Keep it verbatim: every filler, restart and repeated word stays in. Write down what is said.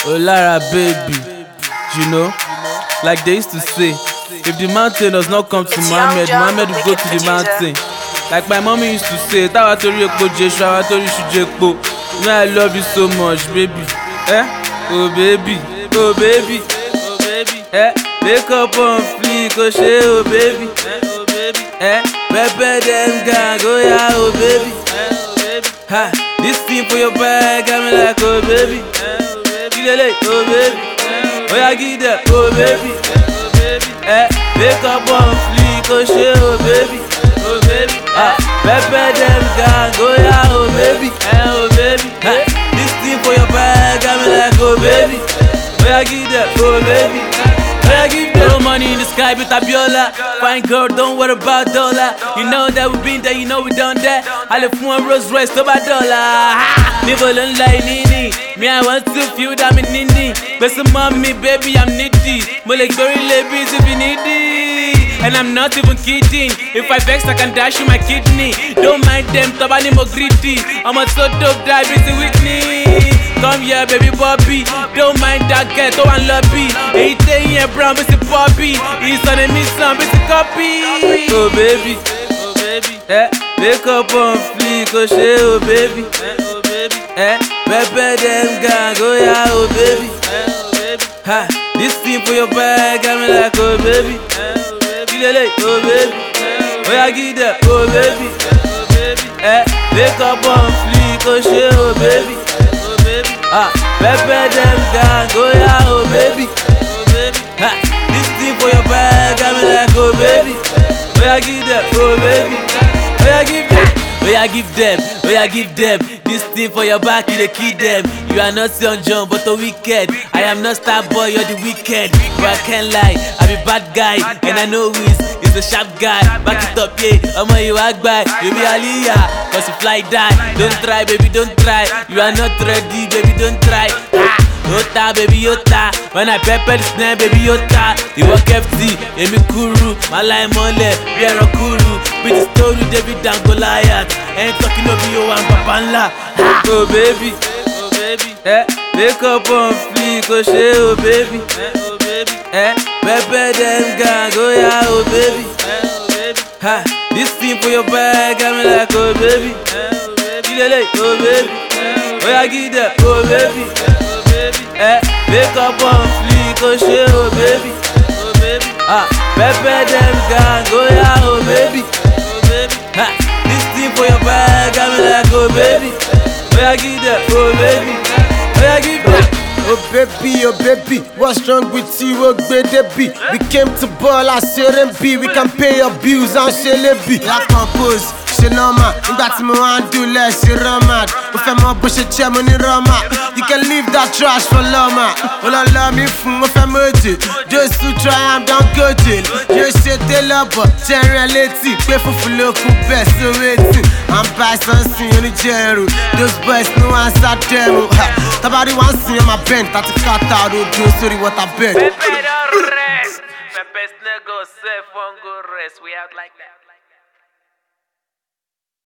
Oh Lara baby, you know, like they used to say, if the mountain does not come to Muhammad, Muhammad will go to the mountain. Like my mommy used to say, Tawa tori ekpo Jesu, tawa tori shujekpo. You know I love you so much, baby. Eh? Oh baby, oh baby, oh baby. Eh? Wake up on fleek, oh shey, oh baby. Eh? Oh baby. Eh? Pepper them gang, oh yeah, oh baby. Eh? Oh baby. Ha! This thing for your bag, got me like, oh baby. Eh? Oh baby. Oh baby. Eh? Oh yeah, give that, oh baby. Oh baby. Eh? Wake up on fleek, oh shey, oh baby. Oh baby. Ah, pepper them gang, oh yeah, oh baby. Eh? Oh baby. Ha! This thing for your bag, got me like, oh baby. Oh yeah, give that, oh baby. I give no money in the sky with Abiola. Fine girl, don't worry about dollar. You know that we been there, you know we done that. I left one Rolls Royce to my dollar. Never learn like Nini. Me, I want to feel that I'm Nini. But some mommy, baby, I'm needy. But like very ladies if you needy. And I'm not even kidding. If I vex, I can dash you my kidney. Don't mind them, Tabani more greedy. I'm a so dope, die busy with me. Come here, baby Bobby. Don't mind that ghetto and lobby. Eighteen year brown, busy Bobby. He's on a miss, some busy copy. Oh baby, oh baby. Eh, wake up on fleek, oh shey, oh baby. Eh, oh baby. Eh, pepper them gang, oh yeah, oh baby. Eh, oh baby. Ha, this thing for your bag, got me like, oh baby. Eh, oh baby. Oh baby. Oh yeah, give that, oh baby. Oh baby. Eh, wake up on fleek, oh shey, oh baby. Ah, pepper them gang, oh yeah, oh baby. Oh baby. Ha, this thing for your bag, got me like, oh baby. Oh yeah, give that, oh baby. Oh yeah, give that. Oh yeah, give them, oh yeah, give them. This thing for your back, you the kid them. You are not Young John, but a wicked. I am not star boy, you're the wicked. But I can't lie, I'm a bad guy, and I know who is. He's a sharp guy. Back it up, yeah. I'm on you act by. You be Aliyah, cause you fly die. Don't try, baby, don't try. You are not ready, baby, don't try. Ah, Yota, baby, Yota. When I pepper the snare, baby, Yota. You walk F T, Emi Kuru. Malay Mole, Piero Kuru. With the story, David and Goliath. Ain't talking over you and Papanla. Oh, baby. Oh, baby. Eh, wake up on fleek, oh shey, oh baby. Eh, oh baby. Eh, pepper them gang, oh yeah, oh baby. Eh, oh baby. Ha, this thing for your bag, got me like, oh baby. Eh, oh baby. Oh baby. Oh yeah, give that, oh baby. Oh baby. Eh, wake up on fleek, oh shey, oh baby. Oh baby. Ah, pepper them gang, oh yeah, oh baby. Oh baby. Ha, this thing for your bag, got me like, oh baby. Oh yeah, give that, oh baby. Oh yeah, give that. Oh baby, oh baby, what's wrong with you? Oh baby, we came to ball, I shouldn't be. We can pay your bills, and shouldn't be. La compose, she normal. Nígbà tí mo wá ń dúlẹ̀, she run mad. Mo fẹ́ mọ bó ṣe jẹ́ mo ní rọ́mà. You can leave that trash for lọ́mà. Ó lọ lọ mi fún mo fẹ́ méje. Those who try am don go jail. Yóò ṣe télọ̀bọ̀, jẹ́rìn létí. Pé fúnfún ló kú bẹ́ẹ̀ sówétì. I'm by something oníjẹ̀rù. Those boys no answer them. Tabari wan sin on my bend, tati kata rojo sorry what I beg. Pepe don't rest. Pepe snake go safe, won't go rest. We out like that.